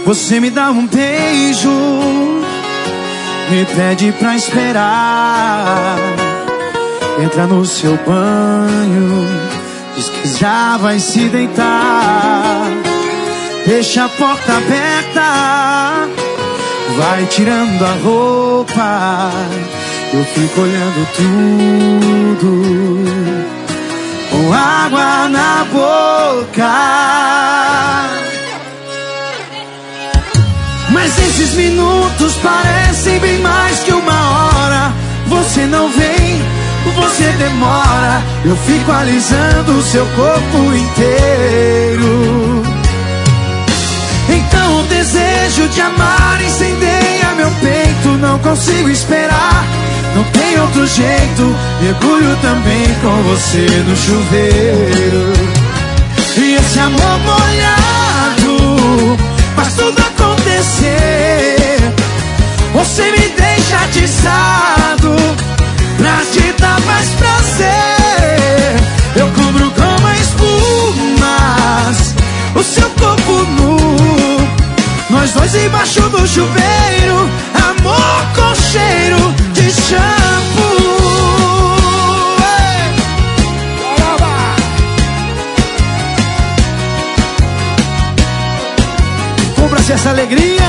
Você me dá um beijo, me pede pra esperar. Entra no seu banho, diz que já vai se deitar. Deixa a porta aberta, vai tirando a roupa. Eu fico olhando tudo com água na boca. Mas esses minutos parecem bem mais que uma hora. Você não vem, você demora. Eu fico alisando o seu corpo inteiro. Então o desejo de amar incendeia meu peito. Não consigo esperar, não tem outro jeito. Mergulho também com você no chuveiro. E esse amor molhado faz tudo acontecer. Você me deixa atiçado pra te dar mais prazer. Eu cubro com espumas o seu corpo nu, nós dois embaixo do chuveiro. Amor com cheiro de shampoo. Compra-se essa alegria.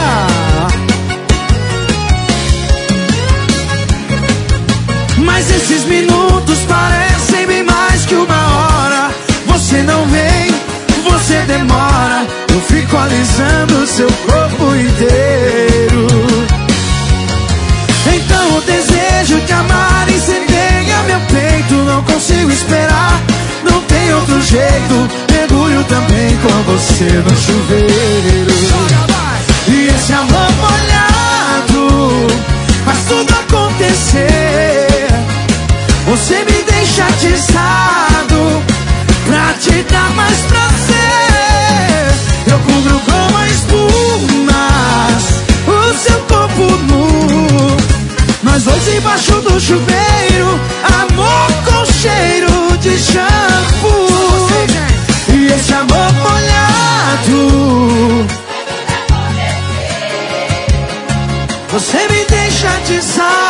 Mas esses minutos parecem bem mais que uma hora. Você não vem, você demora. Eu fico alisando o seu corpo inteiro. Então o desejo de amar incendeia meu peito. Não consigo esperar, não tem outro jeito. Mergulho também com você no chuveiro. E esse amor molhado faz tudo acontecer. Você me deixa atiçado pra te dar mais prazer. Eu cubro com espumas o seu corpo nu, nós dois embaixo do chuveiro. Amor com cheiro de shampoo. E esse amor molhado, você me deixa atiçado